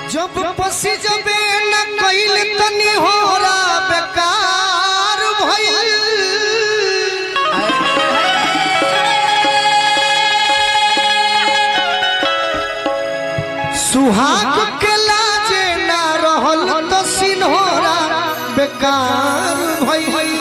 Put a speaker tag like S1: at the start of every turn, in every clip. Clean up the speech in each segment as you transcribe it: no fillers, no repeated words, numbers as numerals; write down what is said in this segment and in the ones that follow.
S1: जब पसी जबे न कइल तनी होरा बेकार भइल सुहाग के लाजे ना रहल तो सिन्होरा बेकार भइल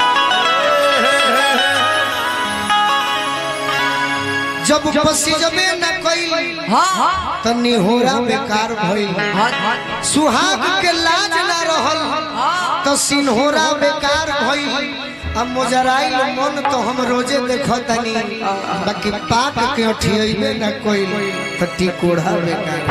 S1: जब पसी जबे न कइल तनी होरा बेकार भइल सुहाग के लाज ना रहल तो सिन्होरा बेकार भइल अब मोजराइल मन तो हम रोजे देखतनी बाकी पाक के अठियबे न कइल तो टिकोड़ा बेकार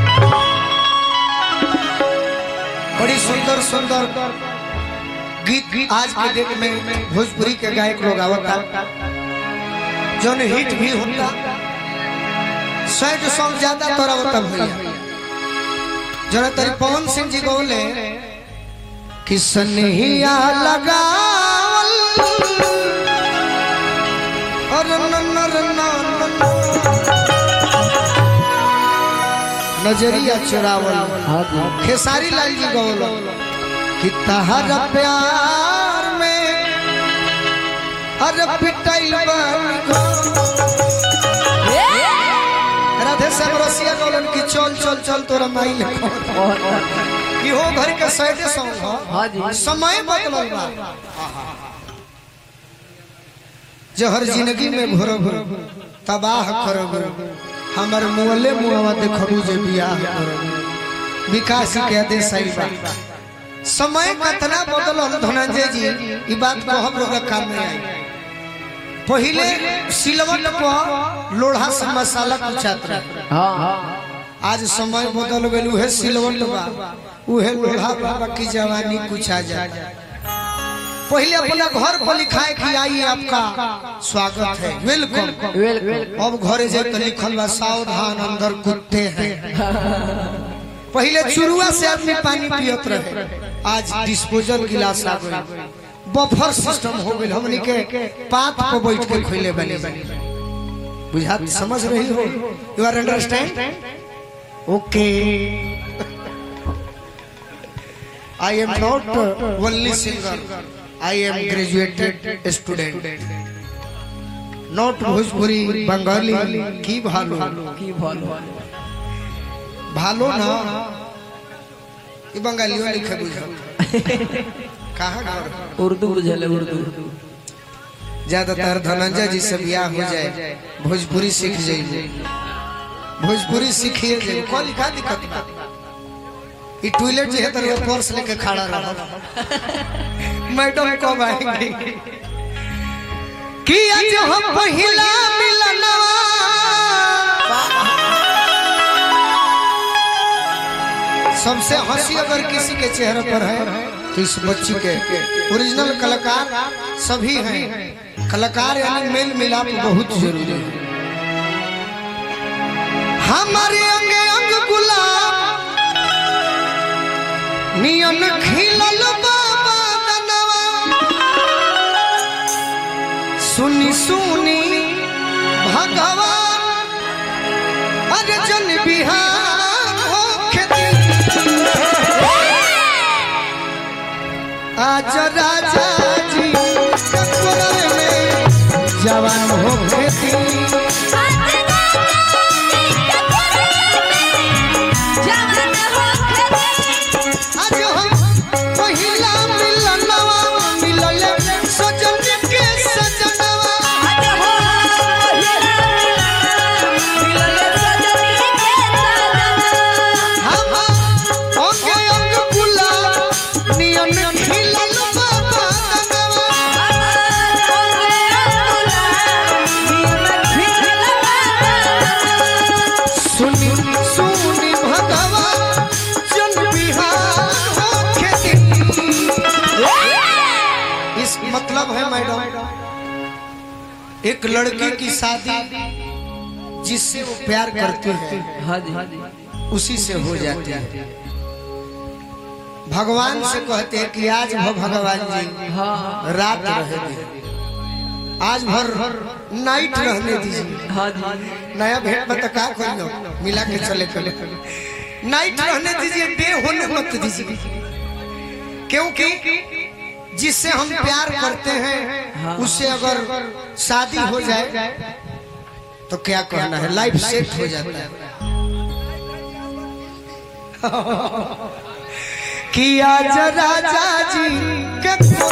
S1: बड़ी सुंदर सुंदर गीत आज के डेट में भोजपुरी के गायक लोग आवता जौन हिट भी होता सैड सॉन्ग ज्यादा तोरा होता भैया जरा तरी पवन सिंह जी बोले कि सनहिया लगावल और नजरिया चुरावल खेसारी लाल जी बोलो कि तहरा प्यार में अरे पिटाइल राधे श्याम रसिया बोलन कि चल चल चल तोरा माइल कि हो घर के साइडे सॉन्ग हो समय बदलल बा जो हर जिंदगी में घोर घोर तबाह करब हमर मोले मुआवा देखबू जे बियाह करब विकास के आदेश आइल बा समय कितना बदलल धनंजय जी ई बात को हम लोग काम में आई पहले सिलवट पर लोढ़ा से मसाला कुचात रहे आज समय बदल गए उहे सिलवट बा उहे लोढ़ा बाबा की जवानी कुछा जाए पहले अपना घर पर लिखाए कि आइए आपका स्वागत है वेलकम अब घरे जाए तो लिखल बा सावधान अंदर कुत्ते हैं पहले चुरुआ से आदमी पानी पियत रहे आज डिस्पोजल गिलास आ गई बफर सिस्टम हो गई हमनी के पात को बैठ के खोले बने बुझा समझ रही हो you are understand okay I am not only singer I am graduated student not Bhojpuri Bengali की भालो भालो ना ये बंगालियों लिखे बुझा कहाँ घर
S2: उर्दू बुझले उर्दू
S1: ज्यादातर धनंजय जी से ब्याह हो जाए भोजपुरी सीख जाइए भोजपुरी सीखिए जाइए कौन लिखा दिक्कत बा ये टॉयलेट जो है तो ये पर्स लेके खड़ा रहा मैडम कब आएंगी कि आज हम पहिला मिलनवा सबसे हंसी अगर किसी के चेहरे पर है तो इस बच्ची के ओरिजिनल कलाकार सभी हैं कलाकार यानी मेल मिलाप बहुत जरूरी है हमारे अंगे अंग गुलाब नियन खिलल बाबा दनवा सुनी सुनी भगवान अरे जन बिहार हो आज राजा जी कपड़े में जवान हो खेती आज हम पहिला मिलनवा मिलले सजन के सजनवा हम अंगे अंग गुलाब नियन खिलल बाबा सुनी सुनी भगवान जन बिहार हो खेती इस मतलब है मैडम एक लड़की की शादी जिससे वो प्यार करती है उसी से हो जाती है भगवान से कहते हैं कि आज भगवान जी रात रहे आज भर नाइट रहने दीजिए नया भेंट में तो का करियो मिला के चले नाइट रहने दीजिए, डे होने मत दीजिए, क्योंकि जिससे हम प्यार करते हैं उससे अगर शादी हो जाए तो क्या कहना है, लाइफ सेट हो जाता है। कि आज राजा जी के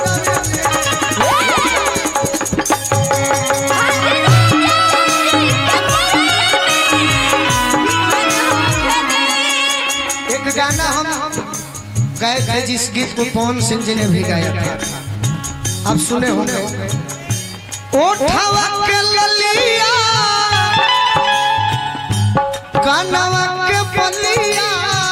S1: एक गाना हम गाए थे, जिस गीत को पवन सिंह जी ने भी गाया था, आप सुने होंगे। ओठवा के ललिया कानवा के बलिया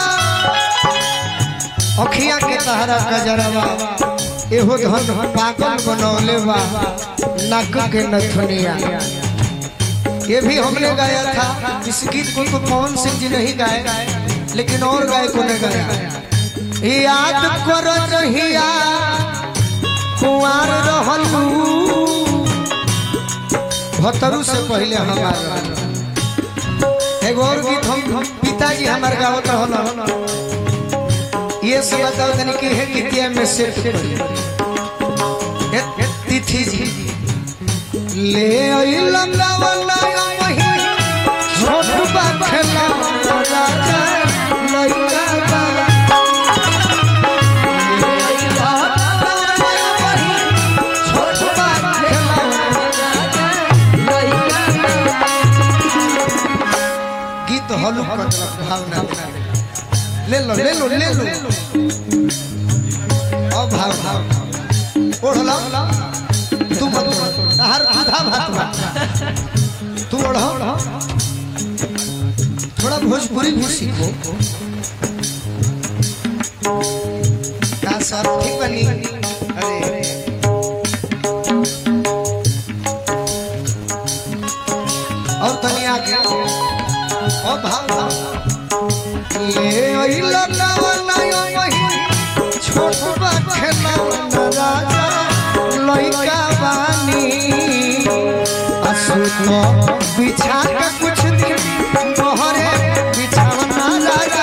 S1: अखिया के तहरा गजरवा एहो धन पागल बनौले बा नाक के नथुनिया। ये भी हमने गाया था। इस गीत को तो पवन सिंह जी नहीं गाए, लेकिन और गायकों ने गाया। याद करो रहिया कुंवार रहलू, भतरू से पहले हमारा एगो और गीत हम पिताजी हमारे गावत रहल। ये सब बताओ तनी कि है गीतिया में सिर्फ तिथि जी ले आई लगावला वही छोट बखला राजा लइका बा हलू भावना ले लो ले लो ले लो और भाव भाव ओढ़ला तू मत हर आधा भात तू ओढ़ा थोड़ा भोजपुरी भी सीखो का सर ठीक बनी। अरे और तनिया के ओ भाव ले आई लगावना वही छोट बखला राजा लइका बानी असुतो बिछा के कुछ दिन तोहरे बिछावना राजा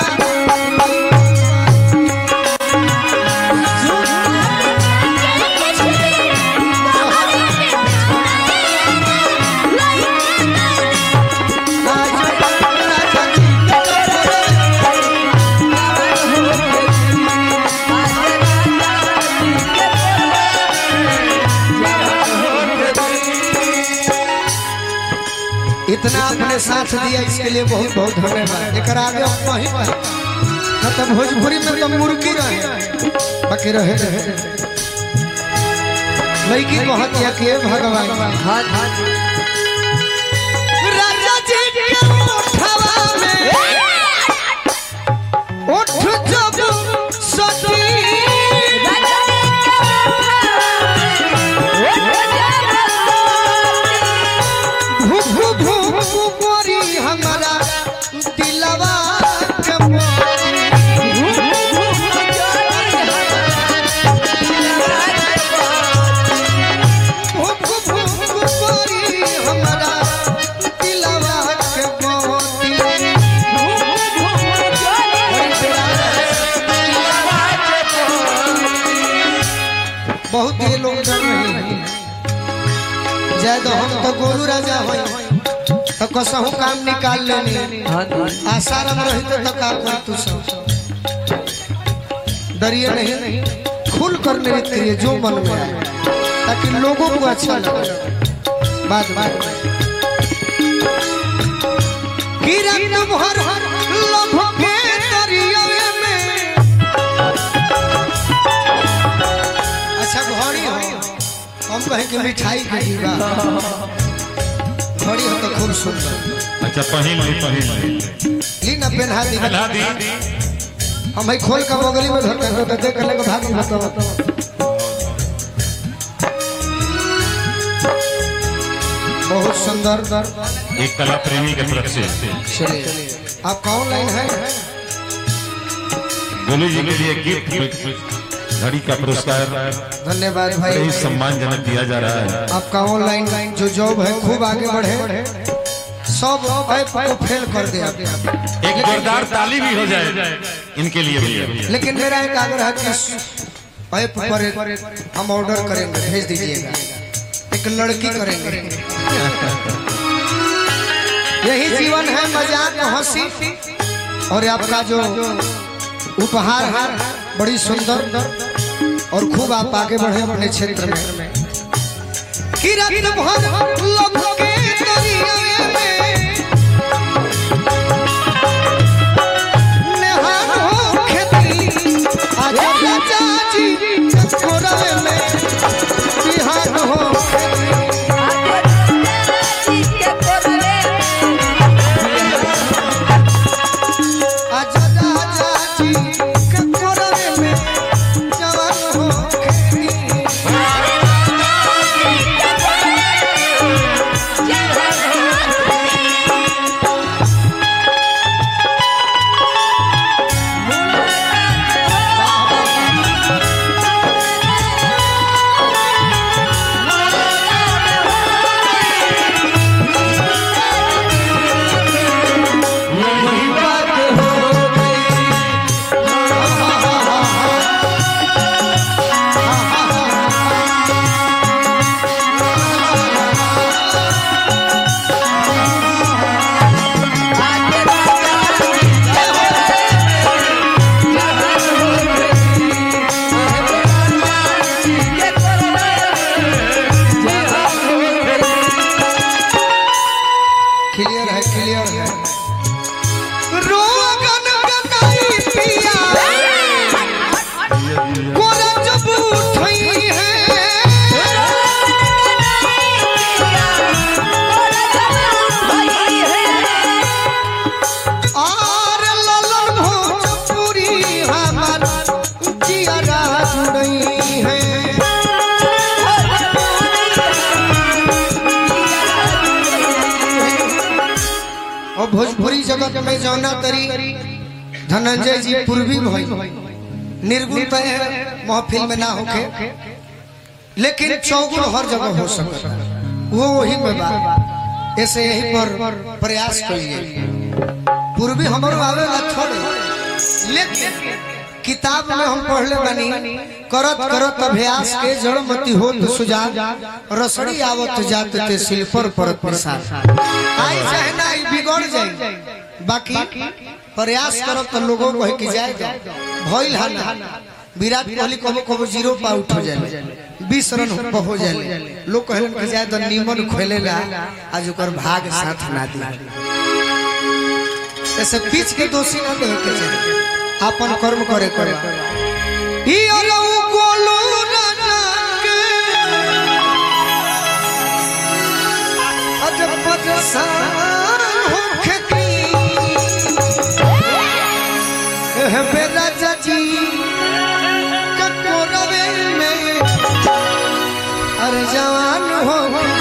S1: इतना अपने साथ दिया, इसके लिए बहुत बहुत धन्यवाद। एक आगे वहीं पर न तो भोजपुरी में तो मुर्गी रहे बाकी रहे लड़की बहुत या के भगवान राजा जी के ओठवा में ओठ जब सती हमारा दिलवा के हमारा दिलवा के बहुत ये लोग जन रहे जय तो हम तो गोलू राजा हुए तो कसहू काम निकाल लेनी आसाराम रहित तो का कर तू सब डरिए नहीं खुल कर नृत्य करिए जो मन में आए ताकि लोगों को अच्छा लगे। बात किरण भर लभ के दरिया में अच्छा घड़ी हो हम कहें कि मिठाई के डिब्बा घड़ी हो तो खूब सुंदर।
S2: अच्छा पहन
S1: ली ना पहना दी हम भाई खोल का बगली में धरते हो देख ले को भाग बताओ बहुत सुंदर
S2: एक कला प्रेमी के तरफ से।
S1: चलिए आप कौन लाइन है
S2: गोलू जी के लिए गिफ्ट घड़ी का पुरस्कार
S1: धन्यवाद भाई
S2: सम्मानजनक दिया जा रहा है।
S1: आपका ऑनलाइन जो जॉब है खूब आगे बढ़े सब ऐप को फेल कर दे।
S2: एक जोरदार ताली भी हो जाए इनके लिए भैया।
S1: लेकिन मेरा एक आग्रह है कि ऐप पर हम ऑर्डर करेंगे, भेज दीजिएगा, एक लड़की करेंगे। यही जीवन है, मजाक हंसी, और आपका जो उपहार है बड़ी सुंदर, और खूब आप आगे बढ़े अपने क्षेत्र में। कि रात भर लब के दरिया में नहान हो खेती, आजा राजा जी चकोरवे में बिहान हो भोजपुरी जगत में जौना तरी धनंजय जी पूर्वी भाई निर्गुण पे महफिल में ना होके, लेकिन चौगुण हर जगह हो सकता है, वो वही में बात। ऐसे यही पर प्रयास करिए। पूर्वी हमारे आवेला थोड़े, लेकिन किताब में हम पढ़ले बनी, करत करत अभ्यास के जड़ मती हो तो सुजान, रसड़ी आवत जाते ते सिल पर परत प्रसाद। आई चाहे ना आई बिगड़ जाए, बाकी प्रयास करो तो लोगों को कि जाएगा। भइल है विराट कोहली कबो कबो 0 पर आउट हो जाए, 20 रन पर हो जाए, लोग कहलन कि जाए तो नीमन खेलेला, आज ओकर भाग साथ ना दी। ऐसे पिच के दोषी ना देखे के चाहिए, अपन कर्म करे करे। ई अलऊ गोलू राजा के अजब परेशान हो खेती, बे राजा जी ककोरवे में अरे जवान हो